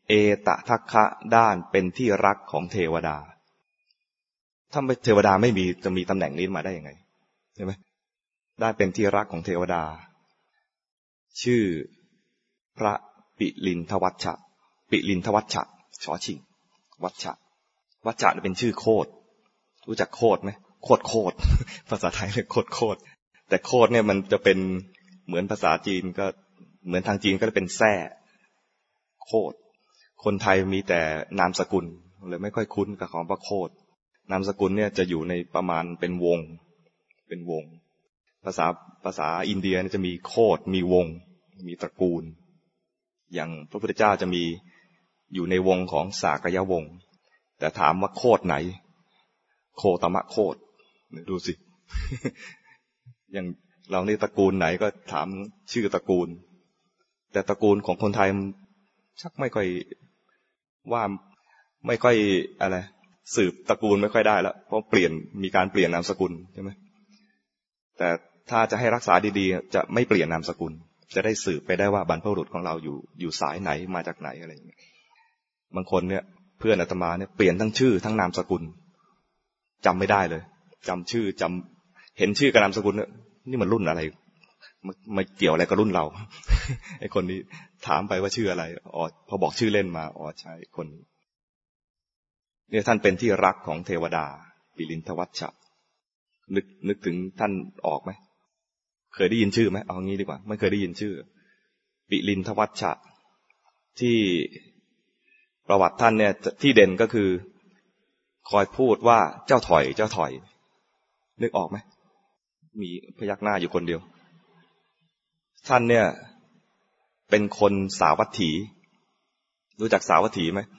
เอตทัคคะด้านเป็นที่รักของเทวดาถ้าเทวดาไม่มีจะมีตำแหน่งนี้มาได้ยังไงใช่ไหมได้เป็นที่รักของเทวดาชื่อพระปิลินทวัชชะปิลินทวัชชะชอชิงวัชชะวัชชะเป็นชื่อโคตรรู้จักโคตรไหมโคตรโคตรภาษาไทยเรียกโคตรโคตรแต่โคตรเนี่ยมันจะเป็นเหมือนภาษาจีนก็เหมือนทางจีนก็จะเป็นแซ่โคตรคนไทยมีแต่นามสกุลเลยไม่ค่อยคุ้นกับคำว่าโคตรนามสกุลเนี่ยจะอยู่ในประมาณเป็นวงภาษาอินเดียจะมีโคตรมีวงมีตระกูลอย่างพระพุทธเจ้าจะมีอยู่ในวงของสากยวงศ์แต่ถามว่าโคตรไหนโคตมะโคตรดูสิ อย่างเราในตระกูลไหนก็ถามชื่อตระกูลแต่ตระกูลของคนไทยชักไม่ค่อยว่าไม่ค่อยอะไรสืบตระกูลไม่ค่อยได้แล้วเพราะมีการเปลี่ยนนามสกุลใช่ไหมแต่ถ้าจะให้รักษาดีๆจะไม่เปลี่ยนนามสกุลจะได้สืบไปได้ว่าบรรพบุรุษของเราอยู่สายไหนมาจากไหนอะไรอย่างเงี้ยบางคนเนี่ยเพื่อนอาตมาเนี่ยเปลี่ยนทั้งชื่อทั้งนามสกุลจำไม่ได้เลยจำชื่อเห็นชื่อกับนามสกุลเนี่ยนี่มันรุ่นอะไรมาเกี่ยวอะไรกับรุ่นเรา ไอ้คนนี้ถามไปว่าชื่ออะไรอ๋อพอบอกชื่อเล่นมาอ๋อใช่คนนี้เนี่ยท่านเป็นที่รักของเทวดาปิลินทวัชชะนึกถึงท่านออกไหมเคยได้ยินชื่อไหมเอางี้ดีกว่าไม่เคยได้ยินชื่อปิลินทวัชชะที่ประวัติท่านเนี่ยที่เด่นก็คือคอยพูดว่าเจ้าถอยเจ้าถอยนึกออกไหมมีพยักหน้าอยู่คนเดียวท่านเนี่ยเป็นคนสาวัตถีรู้จักสาวัตถีไหม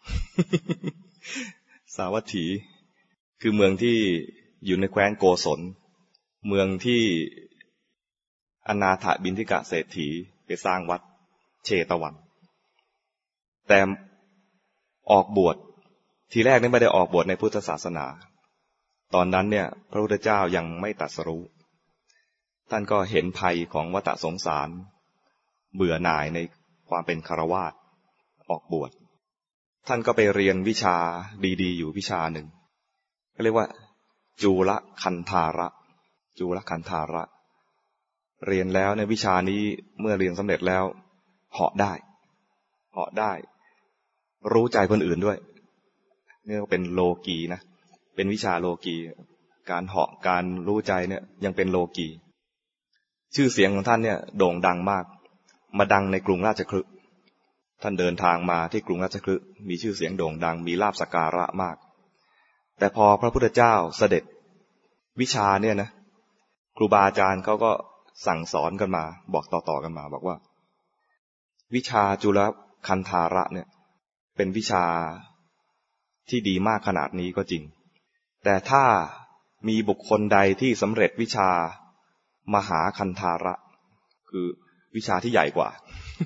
สาวัตถีคือเมืองที่อยู่ในแคว้นโกศลเมืองที่อนาถบิณฑิกะเศรษฐีไปสร้างวัดเชตวันแต่ออกบวชทีแรกนี่ไม่ได้ออกบวชในพุทธศาสนาตอนนั้นเนี่ยพระพุทธเจ้ายังไม่ตรัสรู้ท่านก็เห็นภัยของวัฏสงสารเบื่อหน่ายในความเป็นฆราวาสออกบวชท่านก็ไปเรียนวิชาดีๆอยู่วิชาหนึ่งก็เรียกว่าจูลคันธาระจูลคันธาระเรียนแล้วในวิชานี้เมื่อเรียนสำเร็จแล้วเหาะได้รู้ใจคนอื่นด้วยนี่ก็เป็นโลกีนะเป็นวิชาโลกีการเหาะการรู้ใจเนี่ยยังเป็นโลกีชื่อเสียงของท่านเนี่ยโด่งดังมากมาดังในกรุงราชคฤห์ท่านเดินทางมาที่กรุงราชคฤห์มีชื่อเสียงโด่งดังมีลาภสักการะมากแต่พอพระพุทธเจ้าเสด็จวิชาเนี่ยนะครูบาอาจารย์เขาก็สั่งสอนกันมาบอกต่อๆกันมาบอกว่าวิชาจุลคันธาระเนี่ยเป็นวิชาที่ดีมากขนาดนี้ก็จริงแต่ถ้ามีบุคคลใดที่สำเร็จวิชามหาคันธาระคือวิชาที่ใหญ่กว่า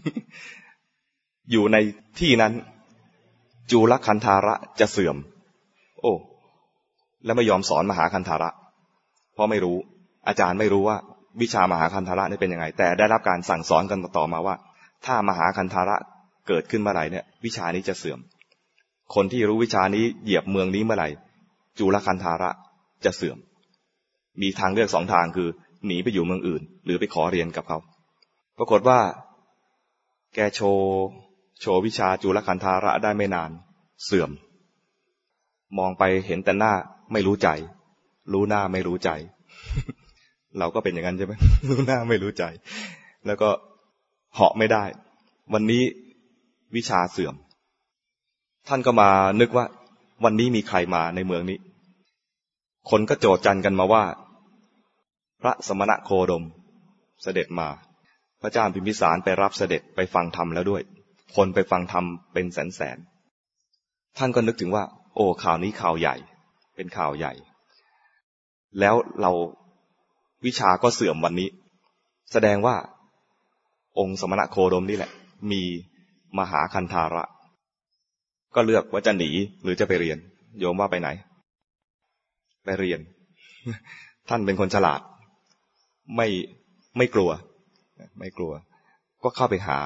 อยู่ในที่นั้นจุลคันธาระจะเสื่อมโอ้แล้วไม่ยอมสอนมหาคันธาระเพราะไม่รู้อาจารย์ไม่รู้ว่าวิชามหาคันธาระนี่เป็นยังไงแต่ได้รับการสั่งสอนกันต่อมาว่าถ้ามหาคันธาระเกิดขึ้นเมื่อไหร่เนี่ยวิชานี้จะเสื่อมคนที่รู้วิชานี้เหยียบเมืองนี้เมื่อไหร่จุลคันธาระจะเสื่อมมีทางเลือก2ทางคือหนีไปอยู่เมืองอื่นหรือไปขอเรียนกับเขาปรากฏว่าแกโชว์วิชาจุลคันธาระได้ไม่นานเสื่อมมองไปเห็นแต่หน้าไม่รู้ใจรู้หน้าไม่รู้ใจ เราก็เป็นอย่างนั้นใช่ไหม รู้หน้าไม่รู้ใจแล้วก็เหาะไม่ได้วันนี้วิชาเสื่อมท่านก็มานึกว่าวันนี้มีใครมาในเมืองนี้คนก็โจษจันกันมาว่าพระสมณโคดมเสด็จมาพระเจ้าพิมพิสารไปรับเสด็จไปฟังธรรมแล้วด้วยคนไปฟังธรรมเป็นแสนท่านก็นึกถึงว่าโอ้ข่าวนี้ข่าวใหญ่เป็นข่าวใหญ่แล้วเราวิชาก็เสื่อมวันนี้แสดงว่าองค์สมณโคดมนี่แหละมีมหาคันธาระก็เลือกว่าจะหนีหรือจะไปเรียนโยมว่าไปไหนไปเรียน ท่านเป็นคนฉลาดไม่กลัวก็เข้าไปหา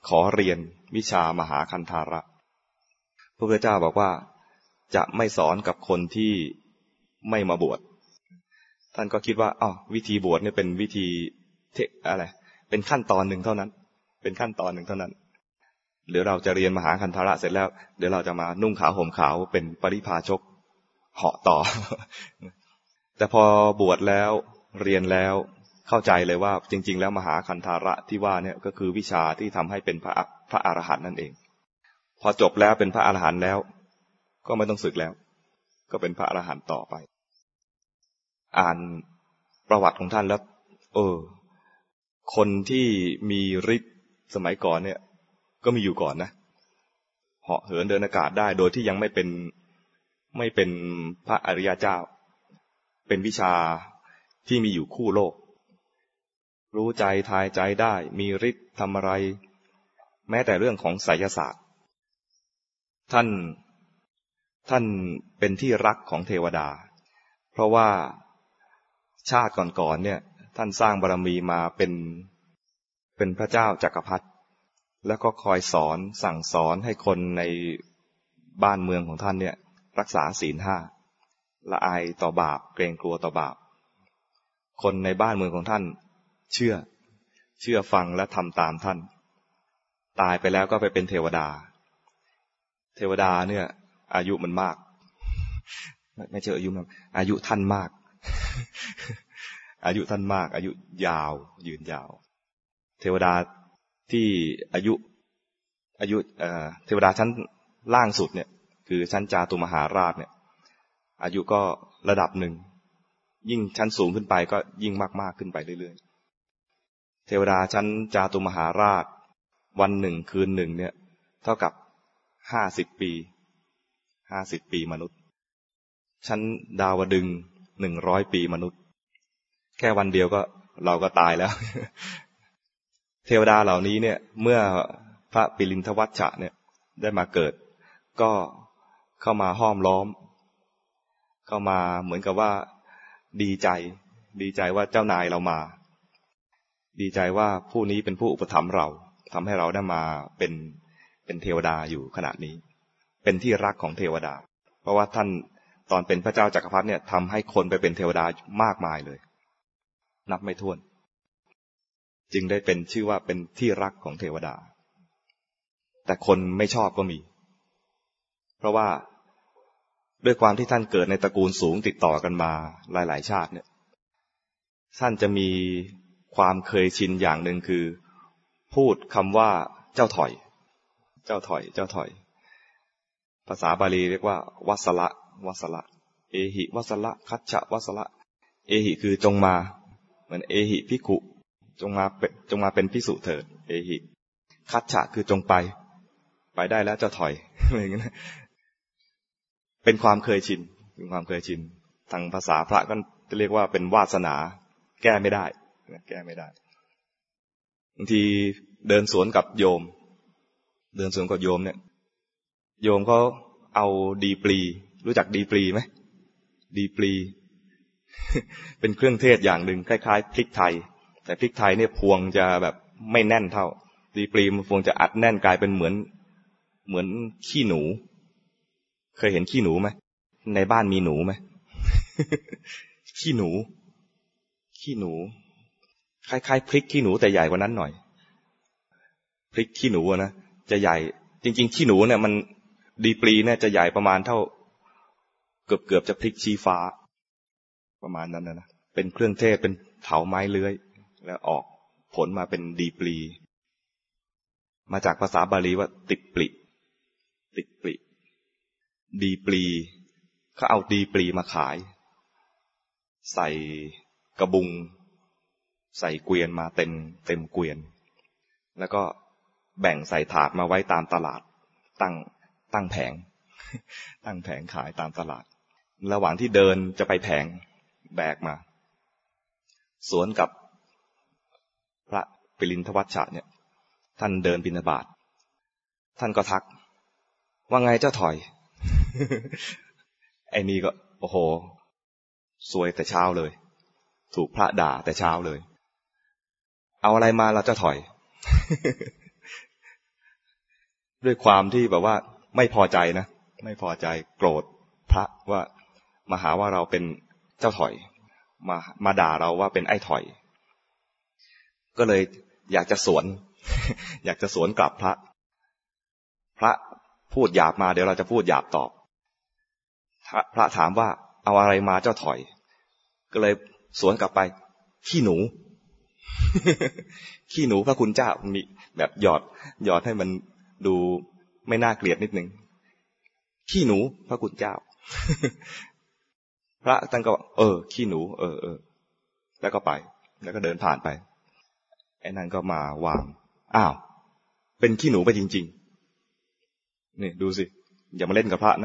ขอเรียนวิชามหาคันธาระพระพุทธเจ้าบอกว่าจะไม่สอนกับคนที่ไม่มาบวชท่านก็คิดว่าวิธีบวชเนี่ยเป็นวิธีอะไรเป็นขั้นตอนหนึ่งเท่านั้นเป็นขั้นตอนหนึ่งเท่านั้นเดี๋ยวเราจะเรียนมหาคันธาระเสร็จแล้วเดี๋ยวเราจะมานุ่งขาวห่มขาวเป็นปริพาชกเหาะต่อ แต่พอบวชแล้วเรียนแล้วเข้าใจเลยว่าจริงๆแล้วมหาคันธาระที่ว่าเนี่ยก็คือวิชาที่ทำให้เป็นพระอรหันต์นั่นเองพอจบแล้วเป็นพระอรหันต์แล้วก็ไม่ต้องสึกแล้วก็เป็นพระอรหันต์ต่อไปอ่านประวัติของท่านแล้วคนที่มีฤทธิ์สมัยก่อนเนี่ยก็มีอยู่ก่อนนะเหาะเหินเดินอากาศได้โดยที่ยังไม่เป็นพระอริยเจ้าเป็นวิชาที่มีอยู่คู่โลกรู้ใจทายใจได้มีฤทธิ์ทำอะไรแม้แต่เรื่องของไสยศาสตร์ท่านเป็นที่รักของเทวดาเพราะว่าชาติก่อนๆเนี่ยท่านสร้างบารมีมาเป็นพระเจ้าจักรพรรดิแล้วก็คอยสอนสั่งสอนให้คนในบ้านเมืองของท่านเนี่ยรักษาศีล 5ละอายต่อบาปเกรงกลัวต่อบาปคนในบ้านเมืองของท่านเชื่อฟังและทำตามท่านตายไปแล้วก็ไปเป็นเทวดาเนี่ยอายุมันมากไม่ใช่อายุมันอายุท่านมาก อายุท่านมากอายุยาวยืนยาวเทวดาที่อายุเทวดาชั้นล่างสุดเนี่ยคือชั้นจาตุมหาราชเนี่ยอายุก็ระดับหนึ่งยิ่งชั้นสูงขึ้นไปก็ยิ่งมากๆขึ้นไปเรื่อยๆเทวดาชั้นจาตุมหาราชวันหนึ่งคืนหนึ่งเนี่ยเท่ากับ50 ปีมนุษย์ชั้นดาวดึงส์100 ปีมนุษย์แค่วันเดียวก็เราก็ตายแล้ว เทวดาเหล่านี้เนี่ยเมื่อพระปิลินทวัชชะเนี่ยได้มาเกิดก็เข้ามาห้อมล้อมเข้ามาเหมือนกับว่าดีใจว่าเจ้านายเรามาดีใจว่าผู้นี้เป็นผู้อุปถัมภ์เราทำให้เราได้มาเป็นเทวดาอยู่ขณะนี้เป็นที่รักของเทวดาเพราะว่าท่านตอนเป็นพระเจ้าจักรพรรดิเนี่ยทำให้คนไปเป็นเทวดามากมายเลยนับไม่ถ้วนจึงได้เป็นชื่อว่าเป็นที่รักของเทวดาแต่คนไม่ชอบก็มีเพราะว่าด้วยความที่ท่านเกิดในตระกูลสูงติดต่อกันมาหลายๆชาติเนี่ยท่านจะมีความเคยชินอย่างหนึ่งคือพูดคำว่าเจ้าถอยภาษาบาลีเรียกว่าวัสละเอหิวัสละคัจฉะวัสละเอหิคือจงมาเหมือนเอหิภิกขุจงมาเป็นภิกษุเถิดเอหิคัจฉะคือจงไปได้แล้วเจ้าถอยอย่างนั้นเป็นความเคยชินทางภาษาพระก็จะเรียกว่าเป็นวาสนาแก้ไม่ได้บางทีเดินสวนกับโยมเนี่ยโยมเขาเอาดีปลีรู้จักดีปลีไหมดีปลี เป็นเครื่องเทศอย่างหนึ่งคล้ายๆพริกไทยแต่พริกไทยเนี่ยพวงจะแบบไม่แน่นเท่าดีปลีมันพวงจะอัดแน่นกลายเป็นเหมือนขี้หนูเคยเห็นขี้หนูไหมในบ้านมีหนูไหม ขี้หนูคล้ายๆพริกขี้หนูแต่ใหญ่กว่านั้นหน่อยพริกขี้หนูนะจะใหญ่จริงๆขี้หนูเนี่ยมันดีปลีเนี่ยจะใหญ่ประมาณเท่าเกือบจะพริกชี้ฟ้าประมาณนั้นนะเป็นเครื่องเทศเป็นเถาไม้เลื้อยแล้วออกผลมาเป็นดีปลีมาจากภาษาบาลีว่าติปลิดีปลีเขาเอาดีปลีมาขายใส่กระบุงใส่เกวียนมาเต็มเกวียนแล้วก็แบ่งใส่ถาดมาไว้ตามตลาดตั้งแผงขายตามตลาดระหว่างที่เดินจะไปแผงแบกมาสวนกับพระปิลินทวัชชะเนี่ยท่านเดินบิณฑบาตท่านก็ทักว่าไงเจ้าถอย ไอ้นี่ก็โอ้โหซวยแต่เช้าเลยถูกพระด่าแต่เช้าเลยเอาอะไรมาเราเจ้าถอยด้วยความที่แบบว่าไม่พอใจนะไม่พอใจโกรธพระว่ามาหาว่าเราเป็นเจ้าถอยมาด่าเราว่าเป็นไอ้ถอยก็เลยอยากจะสวน อยากจะสวนกลับพระพูดหยาบมาเดี๋ยวเราจะพูดหยาบตอบพระถามว่าเอาอะไรมาเจ้าถอยก็เลยสวนกลับไปขี้หนู ขี้หนูพระคุณเจ้ามีแบบหยอดให้มันดูไม่น่าเกลียดนิดนึงขี้หนูพระคุณเจ้า พระท่านก็ขี้หนูแล้วก็ไปแล้วก็เดินผ่านไปไอ้นั่นก็มาวางอ้าวเป็นขี้หนูไปจริงๆนี่ดูสิอย่ามาเล่นกับพระนะ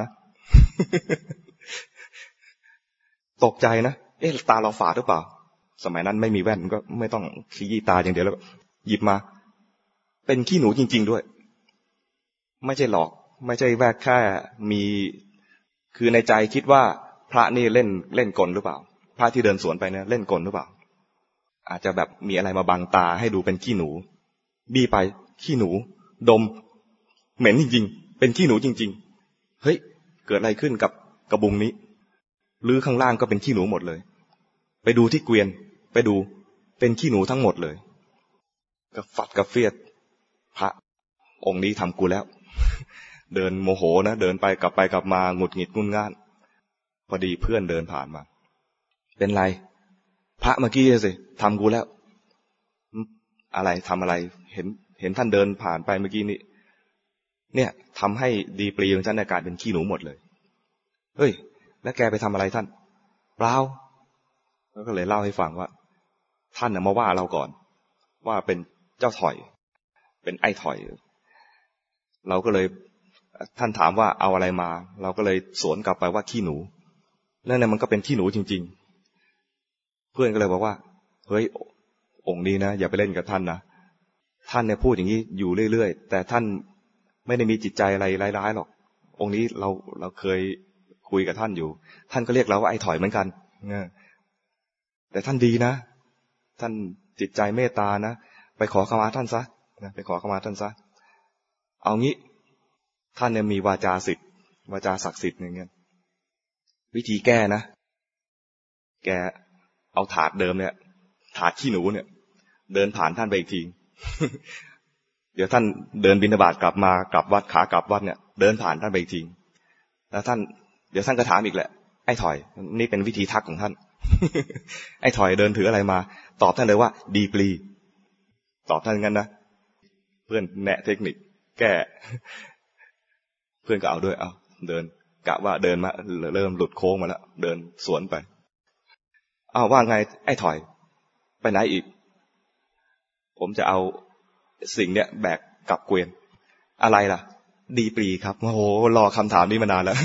ตกใจนะตาเราฝาดหรือเปล่าสมัยนั้นไม่มีแว่นก็ไม่ต้องขยี้ตาอย่างเดียวแล้วหยิบมาเป็นขี้หนูจริงๆด้วยไม่ใช่หลอกไม่ใช่แวกแค่มีคือในใจคิดว่าพระนี่เล่นกลหรือเปล่าพระที่เดินสวนไปเนี่ยเล่นกลหรือเปล่าอาจจะแบบมีอะไรมาบังตาให้ดูเป็นขี้หนูบี้ไปขี้หนูดมเหม็นจริงๆเป็นขี้หนูจริงๆเฮ้ยเกิดอะไรขึ้นกับกระบุงนี้หรือข้างล่างก็เป็นขี้หนูหมดเลยไปดูที่เกวียนไปดูเป็นขี้หนูทั้งหมดเลยก็ฟัดกับเฟียดพระองค์นี้ทำกูแล้ว เดินโมโหนะเดินไปกลับมาหงุดหงิดงุนง่านพอดีเพื่อนเดินผ่านมาเป็นไรพระเมื่อกี้สิทำกูแล้วอะไรทำอะไรเห็นท่านเดินผ่านไปเมื่อกี้นี้เนี่ยทำให้ดีปรีของท่านในการเป็นขี้หนูหมดเลยเฮ้ยแล้วแกไปทำอะไรท่านเปล่าแล้วก็เลยเล่าให้ฟังว่าท่านมาว่าเราก่อนว่าเป็นเจ้าถอยเป็นไอ้ถอยเราก็เลยท่านถามว่าเอาอะไรมาเราก็เลยสวนกลับไปว่าขี้หนูแล้วเนี่ยมันก็เป็นขี้หนูจริงๆเพื่อนก็เลยบอกว่าเฮ้ยองค์นี้นะอย่าไปเล่นกับท่านนะท่านเนี่ยพูดอย่างนี้อยู่เรื่อยๆแต่ท่านไม่ได้มีจิตใจอะไรร้ายๆหรอกองค์นี้เราเคยคุยกับท่านอยู่ท่านก็เรียกเราว่าไอ้ถอยเหมือนกันแต่ท่านดีนะท่านจิตใจเมตตานะไปขอขมาท่านซะไปขอขมาท่านซะเอางี้ท่านเนี่ยมีวาจาศักดิ์สิทธิ์อย่างเงี้ยวิธีแก้นะแกเอาถาดเดิมเนี่ยถาดขี้หนูเนี่ยเดินผ่านท่านไปอีกที เดี๋ยวท่านเดินบิณฑบาตกลับวัดขากลับวัดเนี่ยเดินผ่านท่านไปอีกทีแล้วท่านเดี๋ยวท่านก็ถามอีกแหละไอ้ถอยนี่เป็นวิธีทักของท่าน ไอ้ถอยเดินถืออะไรมาตอบท่านเลยว่าดีปลีตอบท่านงั้นนะเพื่อนแนะเทคนิคแก้เพื่อนก็เอาด้วยเอาเดินกะว่าเดินมาเริ่มหลุดโค้งมาแล้วเดินสวนไปอ้าวว่าไงไอ้ถอยไปไหนอีกผมจะเอาสิ่งเนี้ยแบกกลับเกวียนอะไรล่ะดีปรีครับโอ้โหรอคำถามนี้มานานแล้ว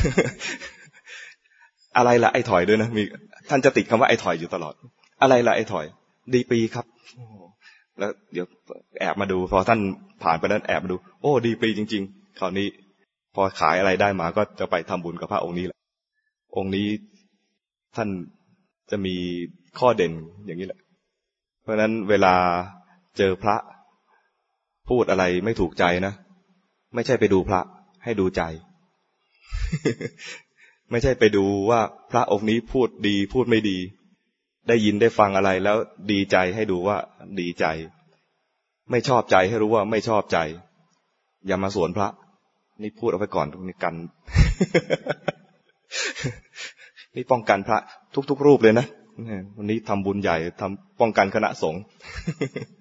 อะไรล่ะไอ้ถอยด้วยนะมีท่านจะติดคำว่าไอ้ถอยอยู่ตลอดอะไรล่ะไอ้ถอยดีปรีครับแล้วเดี๋ยวแอบมาดูพอท่านผ่านไปนั้นแอบมาดูโอ้ดีปรีจริงๆคราวนี้พอขายอะไรได้มาก็จะไปทำบุญกับพระองค์นี้แหละองค์นี้ท่านจะมีข้อเด่นอย่างนี้แหละเพราะฉะนั้นเวลาเจอพระพูดอะไรไม่ถูกใจนะไม่ใช่ไปดูพระให้ดูใจ ไม่ใช่ไปดูว่าพระองค์นี้พูดดีพูดไม่ดีได้ยินได้ฟังอะไรแล้วดีใจให้ดูว่าดีใจไม่ชอบใจให้รู้ว่าไม่ชอบใจอย่ามาสวนพระนี่พูดเอาไว้ก่อนนี่กัน นี่ป้องกันพระทุกๆรูปเลยนะวันนี้ทำบุญใหญ่ทำป้องกันคณะสงฆ์